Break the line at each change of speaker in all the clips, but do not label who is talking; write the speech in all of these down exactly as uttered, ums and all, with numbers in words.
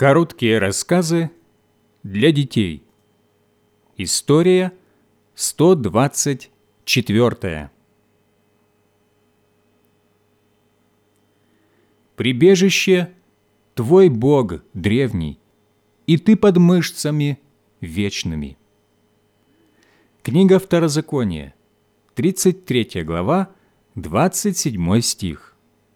Короткие рассказы для детей. История сто двадцать четвёртая. Прибежище Твой Бог древний, и Ты под мышцами вечными. Книга Второзакония, тридцать третья глава, двадцать седьмой стих.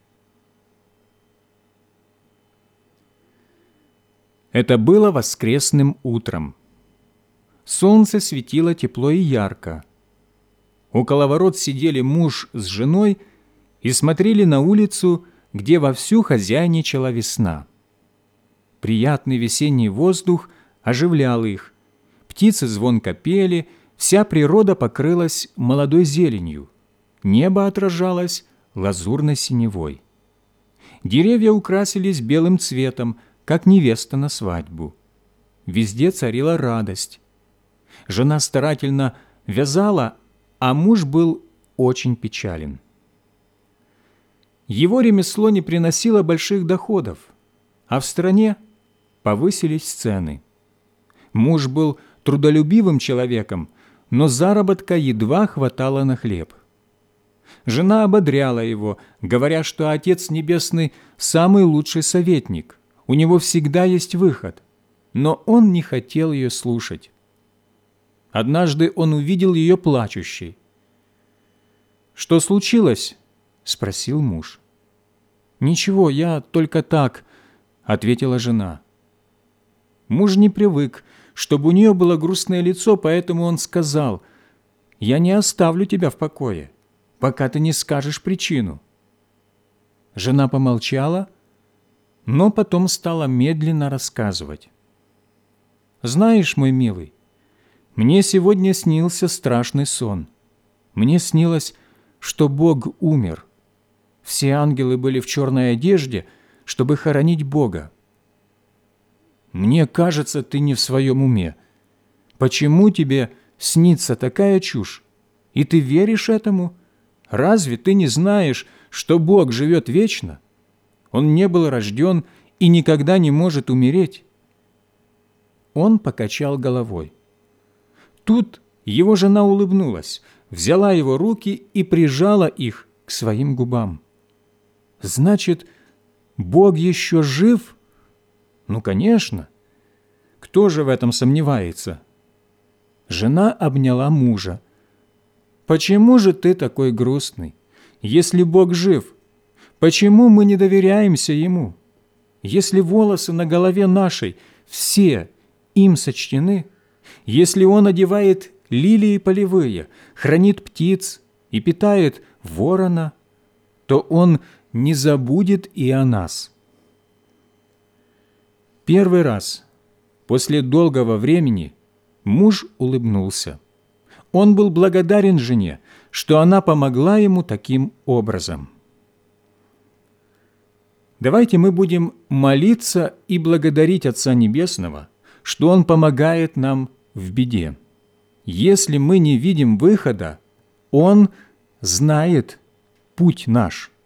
Это было воскресным утром. Солнце светило тепло и ярко. Около ворот сидели муж с женой и смотрели на улицу, где вовсю хозяйничала весна. Приятный весенний воздух оживлял их. Птицы звонко пели, вся природа покрылась молодой зеленью. Небо отражалось лазурной синевой. Деревья украсились белым цветом, как невеста на свадьбу. Везде царила радость. Жена старательно вязала, а муж был очень печален. Его ремесло не приносило больших доходов, а в стране повысились цены. Муж был трудолюбивым человеком, но заработка едва хватало на хлеб. Жена ободряла его, говоря, что Отец Небесный – самый лучший советник, у него всегда есть выход, но он не хотел ее слушать. Однажды он увидел ее плачущей. «Что случилось?» – спросил муж. «Ничего, я только так», – ответила жена. Муж не привык, чтобы у нее было грустное лицо, поэтому он сказал: «Я не оставлю тебя в покое, пока ты не скажешь причину». Жена помолчала, но потом стала медленно рассказывать. «Знаешь, мой милый, мне сегодня снился страшный сон. Мне снилось, что Бог умер. Все ангелы были в черной одежде, чтобы хоронить Бога. Мне кажется, ты не в своем уме. Почему тебе снится такая чушь? И ты веришь этому? Разве ты не знаешь, что Бог живет вечно? Он не был рожден и никогда не может умереть». Он покачал головой. Тут его жена улыбнулась, взяла его руки и прижала их к своим губам. «Значит, Бог еще жив?» «Ну, конечно. Кто же в этом сомневается?» Жена обняла мужа. «Почему же ты такой грустный? Если Бог жив, почему мы не доверяемся Ему? Если волосы на голове нашей все им сочтены, если Он одевает лилии полевые, хранит птиц и питает ворона, то Он не забудет и о нас». Первый раз после долгого времени муж улыбнулся. Он был благодарен жене, что она помогла ему таким образом. Давайте мы будем молиться и благодарить Отца Небесного, что Он помогает нам в беде. Если мы не видим выхода, Он знает путь наш.